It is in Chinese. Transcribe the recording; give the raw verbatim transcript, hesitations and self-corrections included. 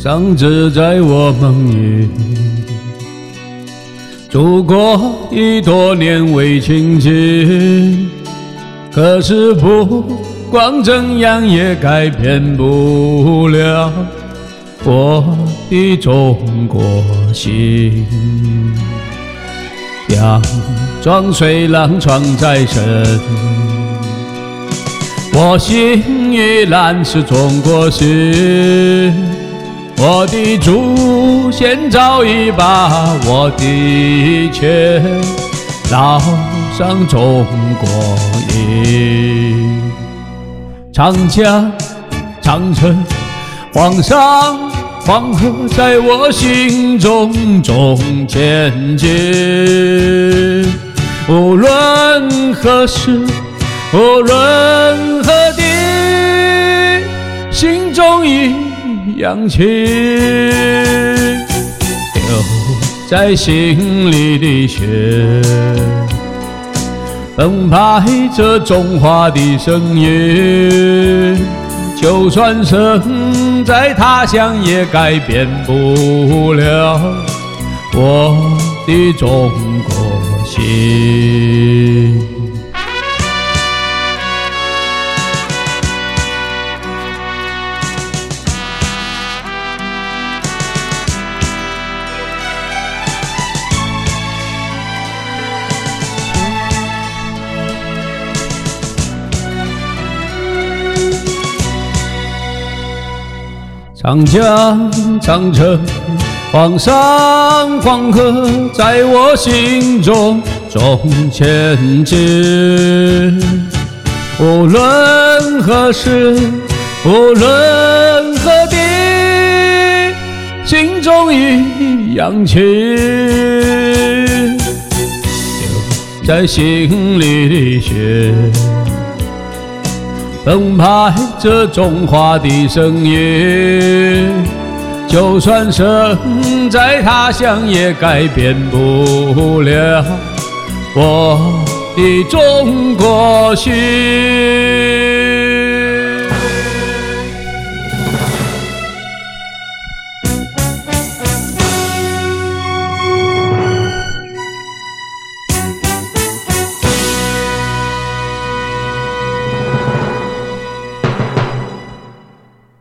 伤只在我梦里，祖国已多年未亲近，可是不管怎样也改变不了我的中国心。洋装虽然穿在身，我心依然是中国心。我的祖先早已把我的一切烙上中国印。长江、长城、黄山、黄河在我心中总前进。无论何时，无论何地，心中一扬起，流在心里的血，澎湃着中华的声音。就算身在他乡，也改变不了我的中国心。长江、长城、黄山、黄河在我心中总前进。无论何时，无论何地，心中一扬起，流在心里的血，澎湃着中华的声音。就算身在他乡，也改变不了我的中国心。